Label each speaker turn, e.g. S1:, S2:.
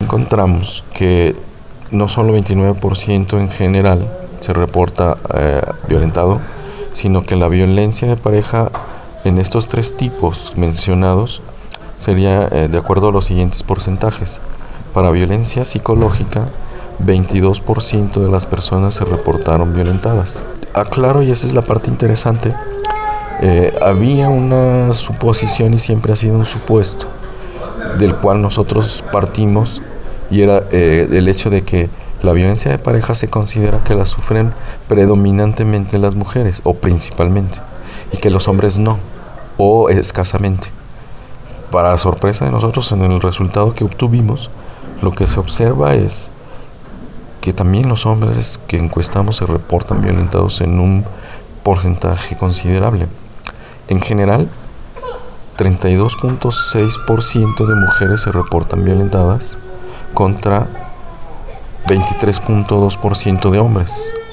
S1: encontramos que no solo 29% en general se reporta violentado, sino que la violencia de pareja en estos 3 tipos mencionados sería de acuerdo a los siguientes porcentajes. Para violencia psicológica, 22% de las personas se reportaron violentadas. Aclaro, y esa es la parte interesante, había una suposición y siempre ha sido un supuesto del cual nosotros partimos, y era el hecho de que la violencia de pareja se considera que la sufren predominantemente las mujeres o principalmente, y que los hombres no, o escasamente. Para sorpresa de nosotros, en el resultado que obtuvimos, lo que se observa es que también los hombres que encuestamos se reportan violentados en un porcentaje considerable. En general, 32.6% de mujeres se reportan violentadas contra 23.2% de hombres.